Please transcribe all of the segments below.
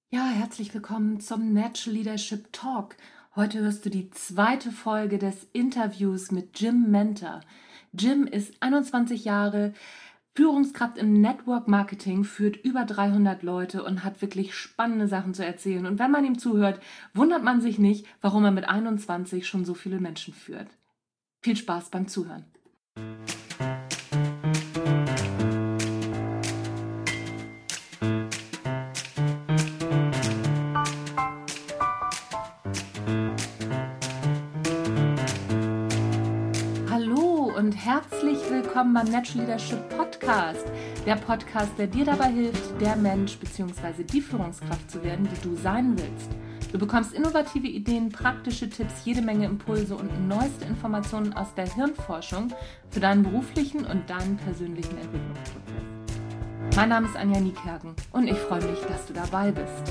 Ja, herzlich willkommen zum Natural Leadership Talk. Heute hörst du die zweite Folge des Interviews mit Jim Mentor. Jim ist 21 Jahre, Führungskraft im Network Marketing, führt über 300 Leute und hat wirklich spannende Sachen zu erzählen. Und wenn man ihm zuhört, wundert man sich nicht, warum er mit 21 schon so viele Menschen führt. Viel Spaß beim Zuhören. Und herzlich willkommen beim Natural Leadership Podcast. Der Podcast, der dir dabei hilft, der Mensch bzw. die Führungskraft zu werden, die du sein willst. Du bekommst innovative Ideen, praktische Tipps, jede Menge Impulse und neueste Informationen aus der Hirnforschung für deinen beruflichen und deinen persönlichen Entwicklungsprozess. Mein Name ist Anja Niekerken und ich freue mich, dass du dabei bist.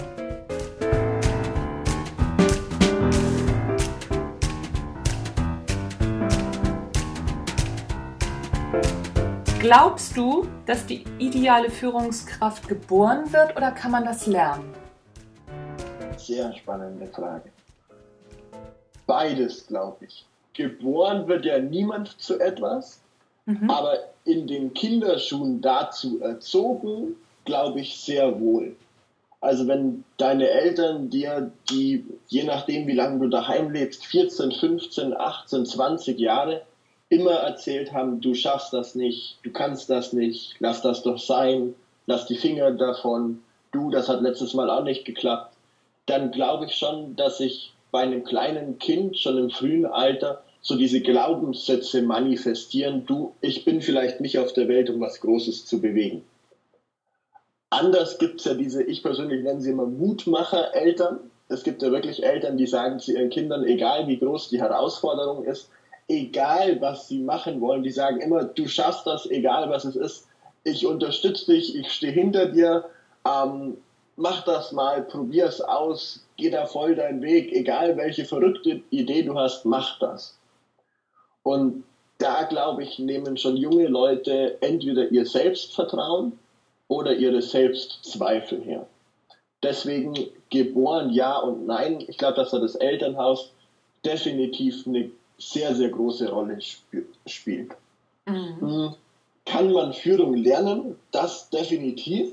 Glaubst du, dass die ideale Führungskraft geboren wird oder kann man das lernen? Sehr spannende Frage. Beides, glaube ich. Geboren wird ja niemand zu etwas, aber in den Kinderschuhen dazu erzogen, glaube ich, sehr wohl. Also wenn deine Eltern dir je nachdem wie lange du daheim lebst, 14, 15, 18, 20 Jahre, immer erzählt haben, du schaffst das nicht, du kannst das nicht, lass das doch sein, lass die Finger davon, das hat letztes Mal auch nicht geklappt, dann glaube ich schon, dass sich bei einem kleinen Kind schon im frühen Alter so diese Glaubenssätze manifestieren, ich bin vielleicht nicht auf der Welt, um was Großes zu bewegen. Anders gibt es ja ich persönlich nenne sie immer Mutmacher-Eltern. Es gibt ja wirklich Eltern, die sagen zu ihren Kindern, egal wie groß die Herausforderung ist, egal was sie machen wollen, die sagen immer, du schaffst das, egal was es ist, ich unterstütze dich, ich stehe hinter dir, mach das mal, probier es aus, geh da voll deinen Weg, egal welche verrückte Idee du hast, mach das. Und da, glaube ich, nehmen schon junge Leute entweder ihr Selbstvertrauen oder ihre Selbstzweifel her. Deswegen geboren ja und nein, ich glaube, dass da das Elternhaus definitiv eine sehr, sehr große Rolle spielt. Kann man Führung lernen? Das definitiv.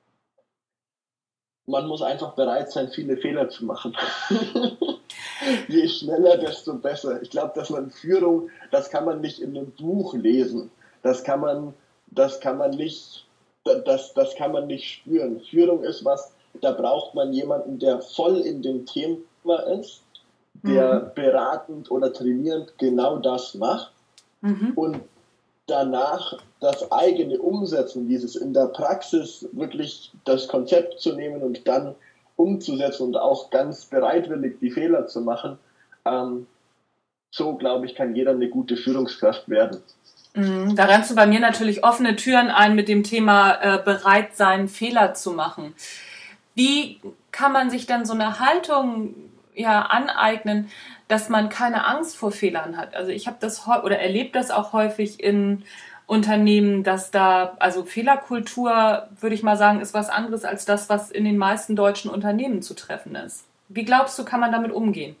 Man muss einfach bereit sein, viele Fehler zu machen. Je schneller, desto besser. Ich glaube, dass man Führung, das kann man nicht in einem Buch lesen. Das kann man nicht spüren. Führung ist was, da braucht man jemanden, der voll in dem Thema ist, der beratend oder trainierend genau das macht und danach das eigene Umsetzen, dieses in der Praxis wirklich das Konzept zu nehmen und dann umzusetzen und auch ganz bereitwillig die Fehler zu machen, so glaube ich, kann jeder eine gute Führungskraft werden. Da rennst du bei mir natürlich offene Türen ein mit dem Thema bereit sein, Fehler zu machen. Wie kann man sich dann so eine Haltung aneignen, dass man keine Angst vor Fehlern hat? Also ich habe das oder erlebe das auch häufig in Unternehmen, dass da, also Fehlerkultur, würde ich mal sagen, ist was anderes als das, was in den meisten deutschen Unternehmen zu treffen ist. Wie glaubst du, kann man damit umgehen?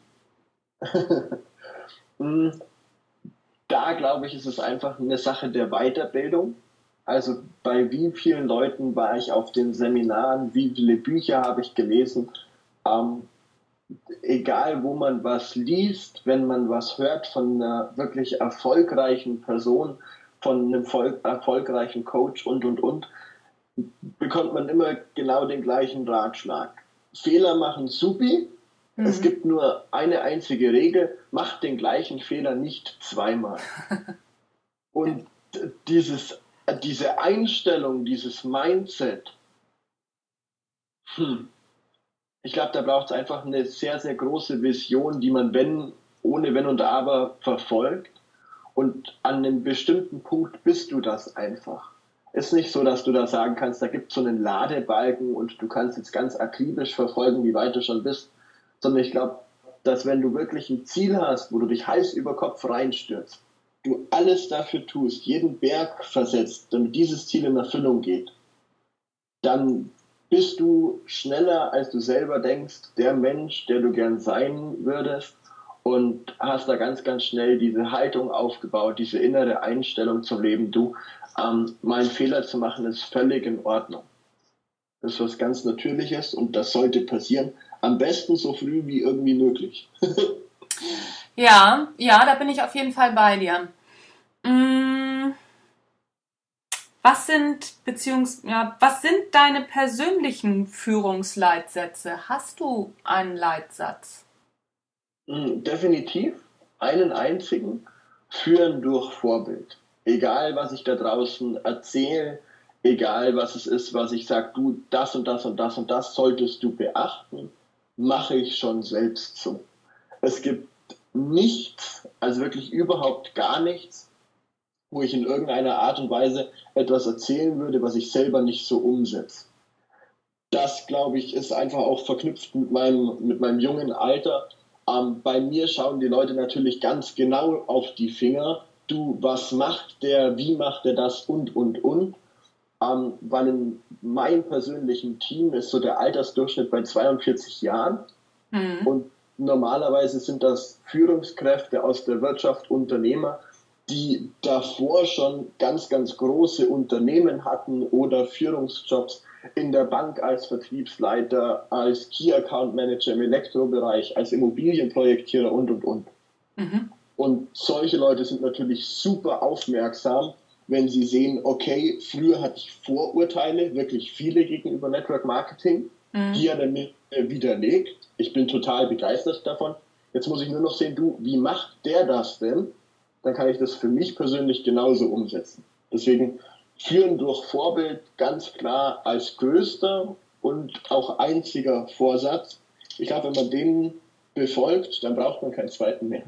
Da glaube ich, ist es einfach eine Sache der Weiterbildung. Also bei wie vielen Leuten war ich auf den Seminaren, wie viele Bücher habe ich gelesen, egal wo man was liest, wenn man was hört von einer wirklich erfolgreichen Person, von einem erfolgreichen Coach und, bekommt man immer genau den gleichen Ratschlag. Fehler machen supi, es gibt nur eine einzige Regel, mach den gleichen Fehler nicht zweimal. Und diese Einstellung, dieses Mindset, ich glaube, da braucht es einfach eine sehr, sehr große Vision, die man ohne Wenn und Aber verfolgt. Und an einem bestimmten Punkt bist du das einfach. Ist nicht so, dass du da sagen kannst, da gibt es so einen Ladebalken und du kannst jetzt ganz akribisch verfolgen, wie weit du schon bist. Sondern ich glaube, dass wenn du wirklich ein Ziel hast, wo du dich Hals über Kopf reinstürzt, du alles dafür tust, jeden Berg versetzt, damit dieses Ziel in Erfüllung geht, dann bist du schneller, als du selber denkst, der Mensch, der du gern sein würdest, und hast da ganz, ganz schnell diese Haltung aufgebaut, diese innere Einstellung zum Leben. Mal einen Fehler zu machen, ist völlig in Ordnung. Das ist was ganz Natürliches und das sollte passieren. Am besten so früh wie irgendwie möglich. Ja, da bin ich auf jeden Fall bei dir. Was sind deine persönlichen Führungsleitsätze? Hast du einen Leitsatz? Definitiv einen einzigen: Führen durch Vorbild. Egal, was ich da draußen erzähle, egal, was es ist, was ich sage, du, das und das und das und das solltest du beachten, mache ich schon selbst so. Es gibt nichts, also wirklich überhaupt gar nichts, wo ich in irgendeiner Art und Weise etwas erzählen würde, was ich selber nicht so umsetze. Das, glaube ich, ist einfach auch verknüpft mit meinem jungen Alter. Bei mir schauen die Leute natürlich ganz genau auf die Finger. Du, was macht der, wie macht der das und. Weil in meinem persönlichen Team ist so der Altersdurchschnitt bei 42 Jahren. Und normalerweise sind das Führungskräfte aus der Wirtschaft, Unternehmer, die davor schon ganz, ganz große Unternehmen hatten oder Führungsjobs in der Bank als Vertriebsleiter, als Key Account Manager im Elektrobereich, als Immobilienprojektierer und. Und solche Leute sind natürlich super aufmerksam, wenn sie sehen, okay, früher hatte ich Vorurteile, wirklich viele gegenüber Network Marketing, die er dann widerlegt. Ich bin total begeistert davon. Jetzt muss ich nur noch sehen, du, wie macht der das denn? Dann kann ich das für mich persönlich genauso umsetzen. Deswegen führen durch Vorbild ganz klar als größter und auch einziger Vorsatz. Ich glaube, wenn man den befolgt, dann braucht man keinen zweiten mehr.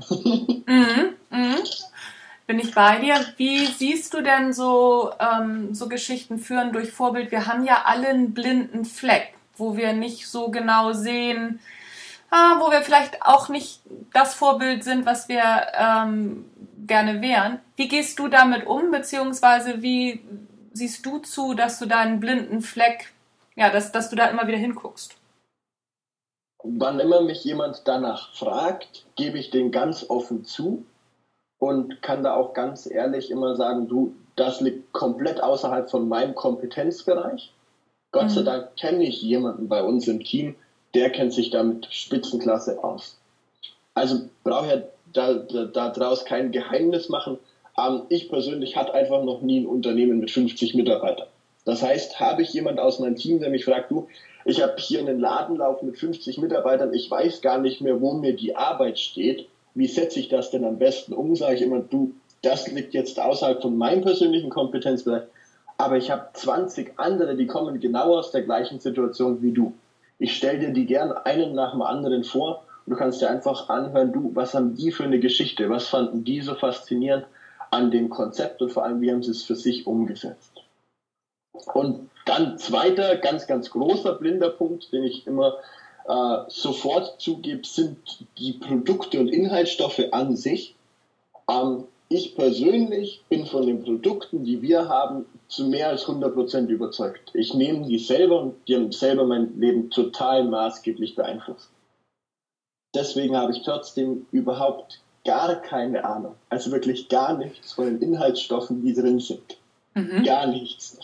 Bin ich bei dir. Wie siehst du denn so Geschichten führen durch Vorbild? Wir haben ja alle einen blinden Fleck, wo wir nicht so genau sehen, wo wir vielleicht auch nicht das Vorbild sind, was wir gerne wären. Wie gehst du damit um, beziehungsweise wie siehst du zu, dass du deinen blinden Fleck, dass du da immer wieder hinguckst? Wann immer mich jemand danach fragt, gebe ich den ganz offen zu und kann da auch ganz ehrlich immer sagen, du, das liegt komplett außerhalb von meinem Kompetenzbereich. Gott sei Dank kenne ich jemanden bei uns im Team, der kennt sich damit Spitzenklasse aus. Also brauche ich da draus kein Geheimnis machen. Ich persönlich hatte einfach noch nie ein Unternehmen mit 50 Mitarbeitern. Das heißt, habe ich jemand aus meinem Team, der mich fragt, du, ich habe hier einen Ladenlauf mit 50 Mitarbeitern, ich weiß gar nicht mehr, wo mir die Arbeit steht. Wie setze ich das denn am besten um? Sage ich immer, du, das liegt jetzt außerhalb von meinem persönlichen Kompetenzbereich, aber ich habe 20 andere, die kommen genau aus der gleichen Situation wie du. Ich stelle dir die gern einen nach dem anderen vor und du kannst dir einfach anhören, du, was haben die für eine Geschichte, was fanden die so faszinierend an dem Konzept und vor allem, wie haben sie es für sich umgesetzt. Und dann zweiter, ganz, ganz großer blinder Punkt, den ich immer sofort zugebe, sind die Produkte und Inhaltsstoffe an sich. Ich persönlich bin von den Produkten, die wir haben, zu mehr als 100% überzeugt. Ich nehme die selber und die haben selber mein Leben total maßgeblich beeinflusst. Deswegen habe ich trotzdem überhaupt gar keine Ahnung, also wirklich gar nichts von den Inhaltsstoffen, die drin sind. Gar nichts.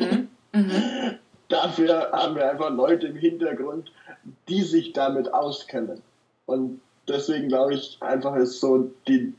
Dafür haben wir einfach Leute im Hintergrund, die sich damit auskennen. Und deswegen glaube ich einfach, ist so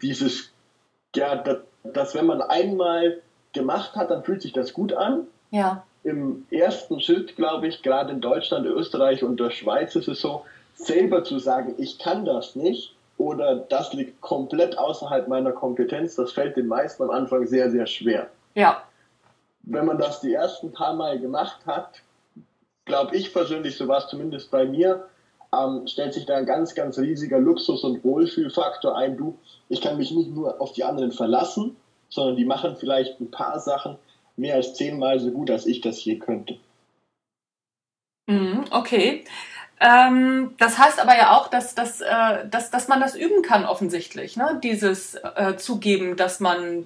dass wenn man einmal gemacht hat, dann fühlt sich das gut an. Ja. Im ersten Schritt, glaube ich, gerade in Deutschland, Österreich und der Schweiz ist es so, selber zu sagen, ich kann das nicht oder das liegt komplett außerhalb meiner Kompetenz, das fällt den meisten am Anfang sehr, sehr schwer. Ja. Wenn man das die ersten paar Mal gemacht hat, glaube ich persönlich, so war es zumindest bei mir, stellt sich da ein ganz, ganz riesiger Luxus- und Wohlfühlfaktor ein. Du, ich kann mich nicht nur auf die anderen verlassen, sondern die machen vielleicht ein paar Sachen mehr als 10-mal so gut, als ich das je könnte. Okay. Das heißt aber ja auch, dass man das üben kann offensichtlich, ne? Dieses Zugeben, dass man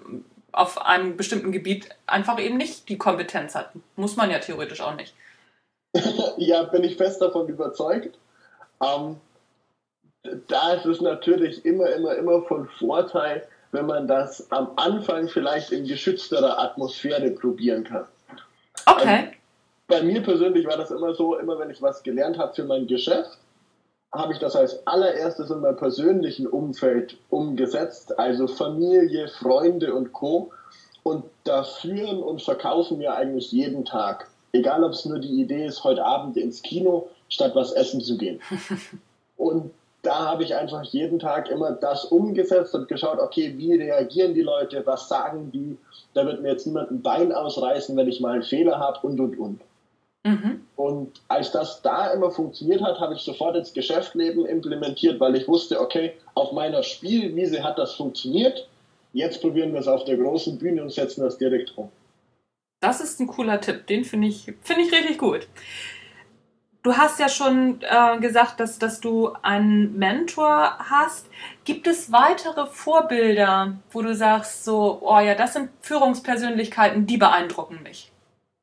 auf einem bestimmten Gebiet einfach eben nicht die Kompetenz hat. Muss man ja theoretisch auch nicht. Ja, bin ich fest davon überzeugt. Ähm, Da ist es natürlich immer von Vorteil, wenn man das am Anfang vielleicht in geschützterer Atmosphäre probieren kann. Also Okay. bei mir persönlich war das immer so, immer wenn ich was gelernt habe für mein Geschäft, habe ich das als allererstes in meinem persönlichen Umfeld umgesetzt, also Familie, Freunde und Co. Und da führen und verkaufen wir eigentlich jeden Tag. Egal, ob es nur die Idee ist, heute Abend ins Kino, statt was essen zu gehen. Und da habe ich einfach jeden Tag immer das umgesetzt und geschaut, okay, wie reagieren die Leute, was sagen die, da wird mir jetzt niemand ein Bein ausreißen, wenn ich mal einen Fehler habe und. Mhm. Und als das da immer funktioniert hat, habe ich sofort ins Geschäftsleben implementiert, weil ich wusste, okay, auf meiner Spielwiese hat das funktioniert, jetzt probieren wir es auf der großen Bühne und setzen das direkt um. Das ist ein cooler Tipp. Den finde ich richtig gut. Du hast ja schon gesagt, dass du einen Mentor hast. Gibt es weitere Vorbilder, wo du sagst, so, oh ja, das sind Führungspersönlichkeiten, die beeindrucken mich?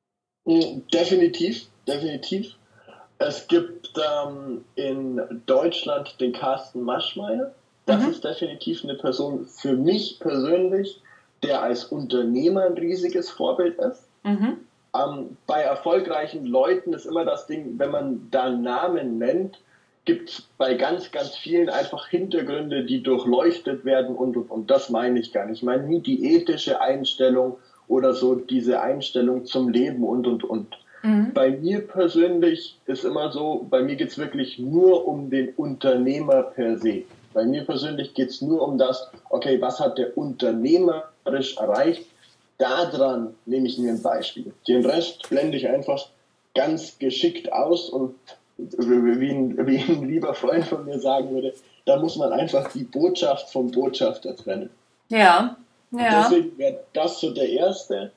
Definitiv. Es gibt in Deutschland den Carsten Maschmeyer. Das Mhm. ist definitiv eine Person für mich persönlich, der als Unternehmer ein riesiges Vorbild ist. Mhm. Bei erfolgreichen Leuten ist immer das Ding, wenn man da Namen nennt, gibt es bei ganz vielen einfach Hintergründe, die durchleuchtet werden und das meine ich gar nicht. Ich meine nie die ethische Einstellung oder so diese Einstellung zum Leben und. Mhm. Bei mir persönlich ist immer so, bei mir geht es wirklich nur um den Unternehmer per se. Bei mir persönlich geht es nur um das, okay, was hat der unternehmerisch erreicht? Daran nehme ich mir ein Beispiel. Den Rest blende ich einfach ganz geschickt aus und wie ein lieber Freund von mir sagen würde, da muss man einfach die Botschaft vom Botschafter trennen. Ja, ja. Deswegen wäre das so der erste.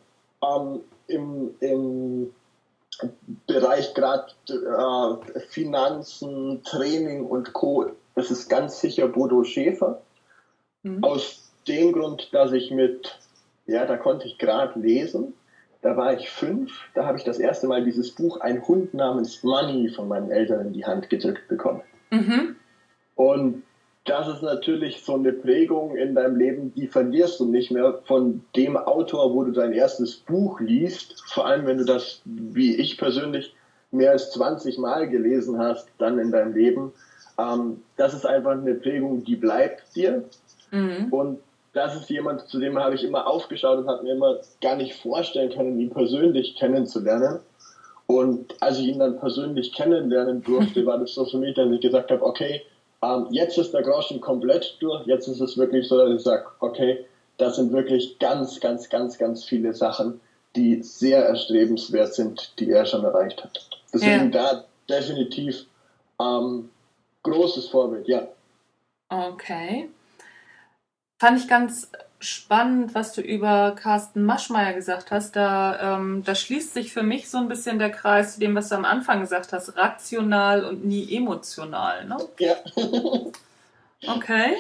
Im Bereich gerade Finanzen, Training und Co. Das ist ganz sicher Bodo Schäfer. Mhm. Aus dem Grund, dass ich da konnte ich gerade lesen, da war ich 5, da habe ich das erste Mal dieses Buch Ein Hund namens Money von meinen Eltern in die Hand gedrückt bekommen. Mhm. Und das ist natürlich so eine Prägung in deinem Leben, die verlierst du nicht mehr von dem Autor, wo du dein erstes Buch liest. Vor allem, wenn du das, wie ich persönlich, mehr als 20 Mal gelesen hast, dann in deinem Leben. Das ist einfach eine Prägung, die bleibt dir. Mhm. Und das ist jemand, zu dem habe ich immer aufgeschaut und habe mir immer gar nicht vorstellen können, ihn persönlich kennenzulernen. Und als ich ihn dann persönlich kennenlernen durfte, war das so für mich, dass ich gesagt habe, okay, jetzt ist der Groschen komplett durch. Jetzt ist es wirklich so, dass ich sage, okay, das sind wirklich ganz viele Sachen, die sehr erstrebenswert sind, die er schon erreicht hat. Deswegen da definitiv großes Vorbild, ja. Okay. Fand ich ganz spannend, was du über Carsten Maschmeyer gesagt hast. Da schließt sich für mich so ein bisschen der Kreis zu dem, was du am Anfang gesagt hast. Rational und nie emotional, ne? Ja. Okay.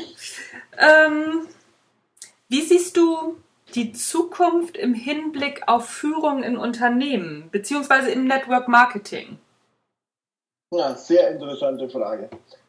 Wie siehst du die Zukunft im Hinblick auf Führung in Unternehmen, beziehungsweise im Network Marketing? Ja, sehr interessante Frage.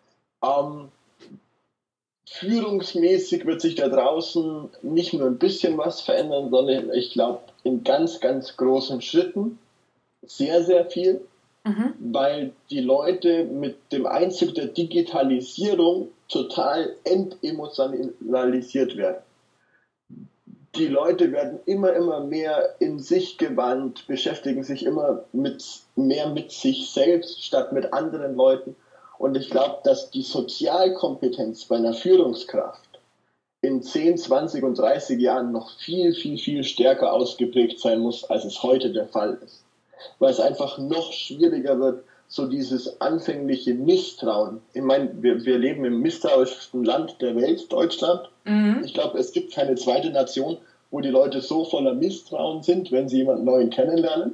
Führungsmäßig wird sich da draußen nicht nur ein bisschen was verändern, sondern ich glaube in ganz großen Schritten sehr viel, weil die Leute mit dem Einzug der Digitalisierung total entemotionalisiert werden. Die Leute werden immer mehr in sich gewandt, beschäftigen sich immer mehr mit sich selbst statt mit anderen Leuten. Und ich glaube, dass die Sozialkompetenz bei einer Führungskraft in 10, 20 und 30 Jahren noch viel stärker ausgeprägt sein muss, als es heute der Fall ist. Weil es einfach noch schwieriger wird, so dieses anfängliche Misstrauen. Ich meine, wir leben im misstrauischsten Land der Welt, Deutschland. Mhm. Ich glaube, es gibt keine zweite Nation, wo die Leute so voller Misstrauen sind, wenn sie jemanden Neuen kennenlernen.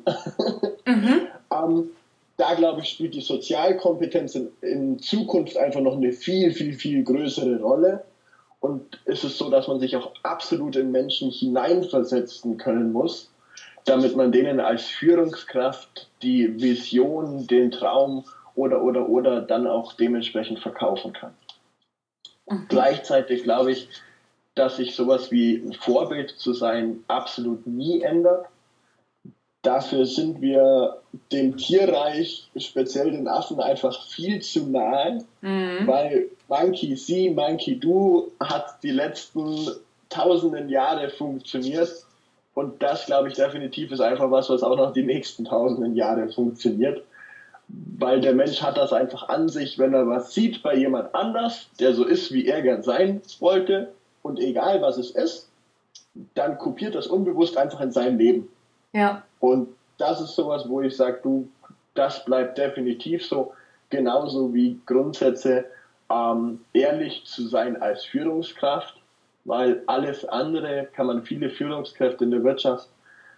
Da, glaube ich, spielt die Sozialkompetenz in Zukunft einfach noch eine viel größere Rolle. Und es ist so, dass man sich auch absolut in Menschen hineinversetzen können muss. damit man denen als Führungskraft die Vision, den Traum oder dann auch dementsprechend verkaufen kann. Gleichzeitig glaube ich, dass sich sowas wie ein Vorbild zu sein absolut nie ändert. Dafür sind wir dem Tierreich, speziell den Affen, einfach viel zu nahe, weil Monkey See, Monkey Do hat die letzten tausenden Jahre funktioniert und das, glaube ich, definitiv ist einfach was auch noch die nächsten tausenden Jahre funktioniert, weil der Mensch hat das einfach an sich, wenn er was sieht bei jemand anders, der so ist, wie er gern sein wollte und egal was es ist, dann kopiert das unbewusst einfach in sein Leben. Ja. Und das ist sowas, wo ich sage, das bleibt definitiv so, genauso wie Grundsätze, ehrlich zu sein als Führungskraft, weil alles andere kann man viele Führungskräfte in der Wirtschaft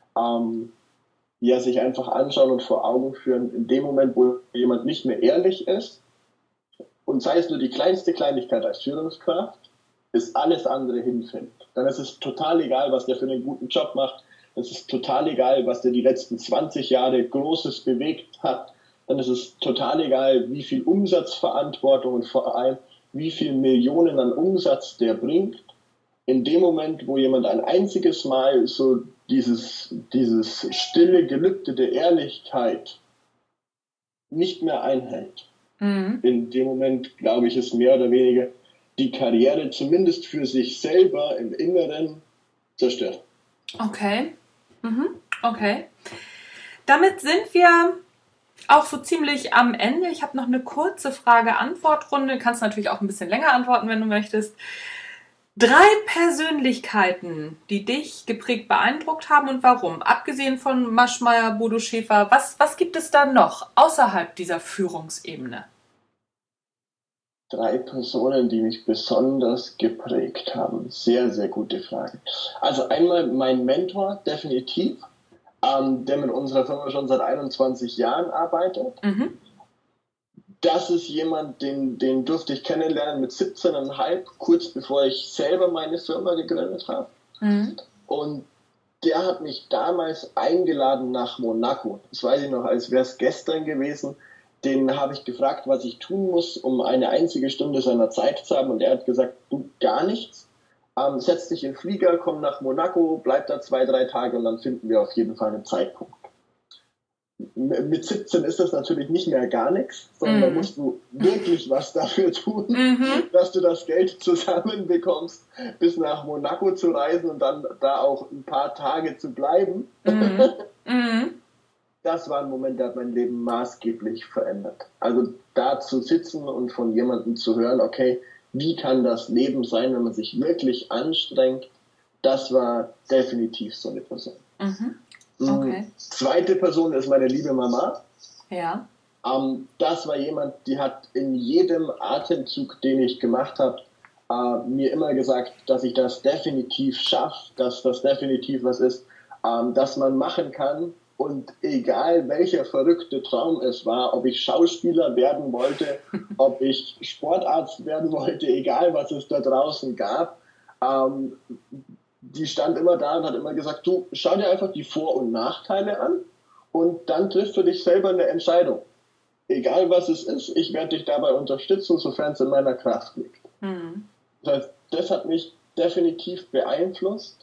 sich einfach anschauen und vor Augen führen, in dem Moment, wo jemand nicht mehr ehrlich ist, und sei es nur die kleinste Kleinigkeit als Führungskraft, ist alles andere hinfällig. Dann ist es total egal, was der für einen guten Job macht. Es ist total egal, was der die letzten 20 Jahre Großes bewegt hat. Dann ist es total egal, wie viel Umsatzverantwortung und vor allem, wie viel Millionen an Umsatz der bringt. In dem Moment, wo jemand ein einziges Mal so dieses stille Gelübde der Ehrlichkeit nicht mehr einhält, in dem Moment, glaube ich, ist mehr oder weniger die Karriere zumindest für sich selber im Inneren zerstört. Okay. Okay. Damit sind wir auch so ziemlich am Ende. Ich habe noch eine kurze Frage-Antwort-Runde. Du kannst natürlich auch ein bisschen länger antworten, wenn du möchtest. 3 Persönlichkeiten, die dich geprägt beeindruckt haben und warum? Abgesehen von Maschmeyer, Bodo Schäfer, was gibt es da noch außerhalb dieser Führungsebene? 3 Personen, die mich besonders geprägt haben. Sehr, sehr gute Frage. Also einmal mein Mentor, definitiv, der mit unserer Firma schon seit 21 Jahren arbeitet. Das ist jemand, den durfte ich kennenlernen mit 17,5, kurz bevor ich selber meine Firma gegründet habe. Und der hat mich damals eingeladen nach Monaco. Das weiß ich noch, als wäre es gestern gewesen. Den habe ich gefragt, was ich tun muss, um eine einzige Stunde seiner Zeit zu haben. Und er hat gesagt, du, gar nichts. Setz dich in den Flieger, komm nach Monaco, bleib da 2-3 Tage und dann finden wir auf jeden Fall einen Zeitpunkt. Mit 17 ist das natürlich nicht mehr gar nichts, sondern da musst du wirklich was dafür tun, dass du das Geld zusammenbekommst, bis nach Monaco zu reisen und dann da auch ein paar Tage zu bleiben. Das war ein Moment, der hat mein Leben maßgeblich verändert. Also da zu sitzen und von jemandem zu hören, okay, wie kann das Leben sein, wenn man sich wirklich anstrengt, das war definitiv so eine Person. Okay. Zweite Person ist meine liebe Mama. Ja. Das war jemand, die hat in jedem Atemzug, den ich gemacht habe, mir immer gesagt, dass ich das definitiv schaffe, dass das definitiv was ist, dass man machen kann. Und egal welcher verrückte Traum es war, ob ich Schauspieler werden wollte, ob ich Sportarzt werden wollte, egal was es da draußen gab, die stand immer da und hat immer gesagt, du, schau dir einfach die Vor- und Nachteile an und dann triffst du dich selber eine Entscheidung. Egal was es ist, ich werde dich dabei unterstützen, sofern es in meiner Kraft liegt. Das heißt, das hat mich definitiv beeinflusst.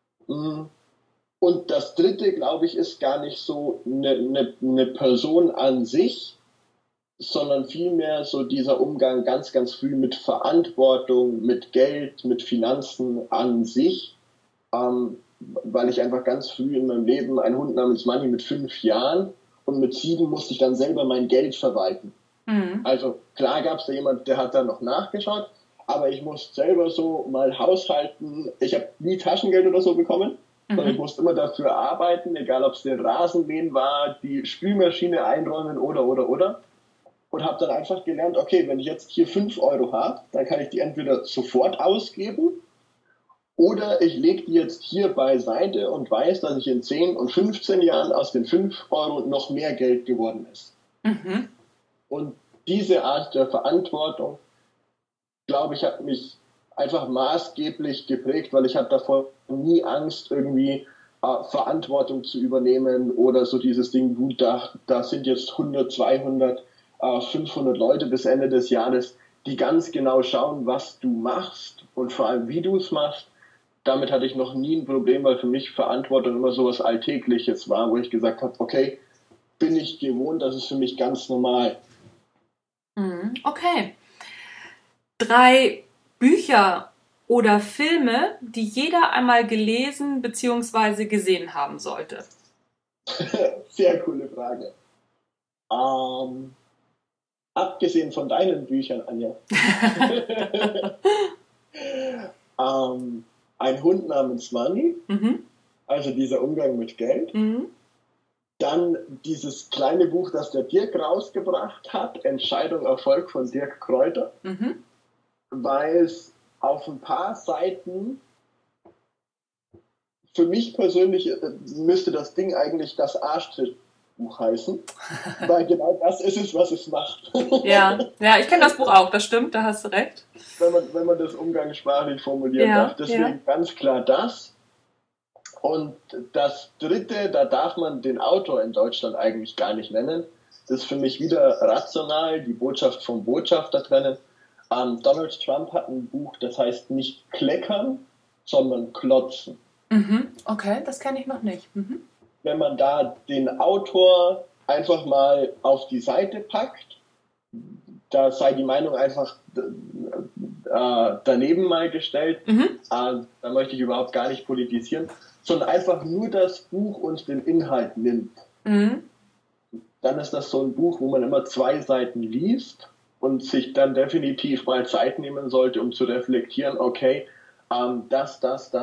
Und das dritte, glaube ich, ist gar nicht so eine Person an sich, sondern vielmehr so dieser Umgang ganz, ganz früh mit Verantwortung, mit Geld, mit Finanzen an sich, weil ich einfach ganz früh in meinem Leben einen Hund namens Money mit 5 Jahren und mit 7 musste ich dann selber mein Geld verwalten. Also klar gab es da jemand, der hat da noch nachgeschaut, aber ich musste selber so mal haushalten. Ich habe nie Taschengeld oder so bekommen. Und ich musste immer dafür arbeiten, egal ob es der Rasenmähen war, die Spülmaschine einräumen oder. Und habe dann einfach gelernt, okay, wenn ich jetzt hier 5 Euro habe, dann kann ich die entweder sofort ausgeben oder ich lege die jetzt hier beiseite und weiß, dass ich in 10 und 15 Jahren aus den 5 Euro noch mehr Geld geworden ist. Und diese Art der Verantwortung, glaube ich, hat mich einfach maßgeblich geprägt, weil ich hatte davor nie Angst, irgendwie Verantwortung zu übernehmen oder so dieses Ding, gut, da sind jetzt 100, 200, 500 Leute bis Ende des Jahres, die ganz genau schauen, was du machst und vor allem, wie du es machst. Damit hatte ich noch nie ein Problem, weil für mich Verantwortung immer so was Alltägliches war, wo ich gesagt habe, okay, bin ich gewohnt, das ist für mich ganz normal. Okay. 3 Bücher oder Filme, die jeder einmal gelesen bzw. gesehen haben sollte? Sehr coole Frage. Abgesehen von deinen Büchern, Anja. Ein Hund namens Money, also dieser Umgang mit Geld. Dann dieses kleine Buch, das der Dirk rausgebracht hat, Entscheidung Erfolg von Dirk Kräuter, weil es auf ein paar Seiten, für mich persönlich müsste das Ding eigentlich das Arschtrittbuch heißen, weil genau das ist es, was es macht. Ja, ich kenne das Buch auch, das stimmt, da hast du recht. Wenn man das umgangssprachlich formulieren darf. Deswegen ganz klar das. Und das dritte, da darf man den Autor in Deutschland eigentlich gar nicht nennen. Das ist für mich wieder rational, die Botschaft vom Botschafter trennen. Donald Trump hat ein Buch, das heißt nicht kleckern, sondern klotzen. Okay, das kenne ich noch nicht. Wenn man da den Autor einfach mal auf die Seite packt, da sei die Meinung einfach daneben mal gestellt, da möchte ich überhaupt gar nicht politisieren, sondern einfach nur das Buch und den Inhalt nimmt. Dann ist das so ein Buch, wo man immer 2 Seiten liest und sich dann definitiv mal Zeit nehmen sollte, um zu reflektieren, okay, das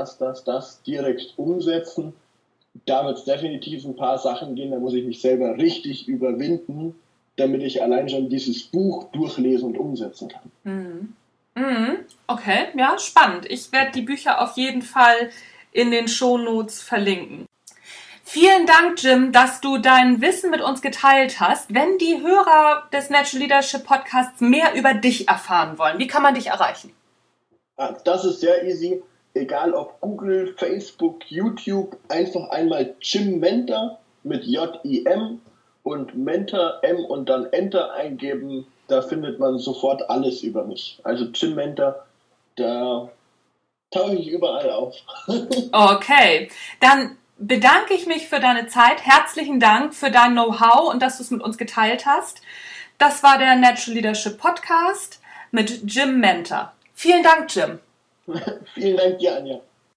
direkt umsetzen. Da wird es definitiv ein paar Sachen gehen, da muss ich mich selber richtig überwinden, damit ich allein schon dieses Buch durchlesen und umsetzen kann. Okay, ja, spannend. Ich werde die Bücher auf jeden Fall in den Shownotes verlinken. Vielen Dank, Jim, dass du dein Wissen mit uns geteilt hast. Wenn die Hörer des Natural Leadership Podcasts mehr über dich erfahren wollen, wie kann man dich erreichen? Das ist sehr easy. Egal ob Google, Facebook, YouTube, einfach einmal Jim Mentor mit J-I-M und Mentor M und dann Enter eingeben. Da findet man sofort alles über mich. Also Jim Mentor, da tauche ich überall auf. Okay, dann bedanke ich mich für deine Zeit. Herzlichen Dank für dein Know-how und dass du es mit uns geteilt hast. Das war der Natural Leadership Podcast mit Jim Mentor. Vielen Dank, Jim. Vielen Dank dir, Anja.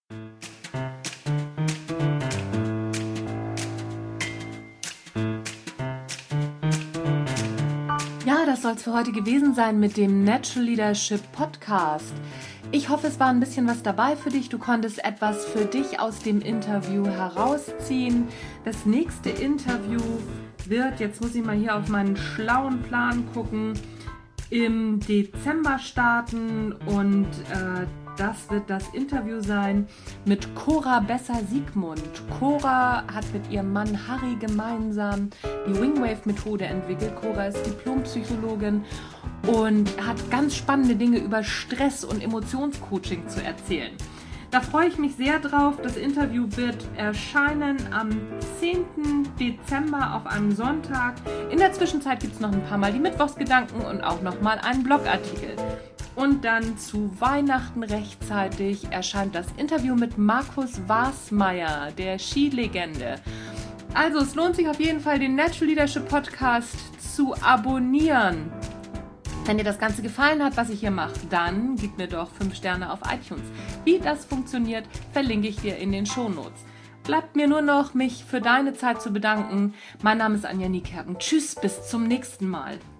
Ja, das soll es für heute gewesen sein mit dem Natural Leadership Podcast. Ich hoffe, es war ein bisschen was dabei für dich. Du konntest etwas für dich aus dem Interview herausziehen. Das nächste Interview wird, jetzt muss ich mal hier auf meinen schlauen Plan gucken, im Dezember starten und das wird das Interview sein mit Cora Besser-Siegmund. Cora hat mit ihrem Mann Harry gemeinsam die Wingwave-Methode entwickelt. Cora ist Diplompsychologin und hat ganz spannende Dinge über Stress und Emotionscoaching zu erzählen. Da freue ich mich sehr drauf. Das Interview wird erscheinen am 10. Dezember auf einem Sonntag. In der Zwischenzeit gibt es noch ein paar Mal die Mittwochsgedanken und auch noch mal einen Blogartikel. Und dann zu Weihnachten rechtzeitig erscheint das Interview mit Markus Wasmeier, der Skilegende. Also es lohnt sich auf jeden Fall, den Natural Leadership Podcast zu abonnieren. Wenn dir das Ganze gefallen hat, was ich hier mache, dann gib mir doch 5 Sterne auf iTunes. Wie das funktioniert, verlinke ich dir in den Shownotes. Bleibt mir nur noch, mich für deine Zeit zu bedanken. Mein Name ist Anja Niekerken. Tschüss, bis zum nächsten Mal.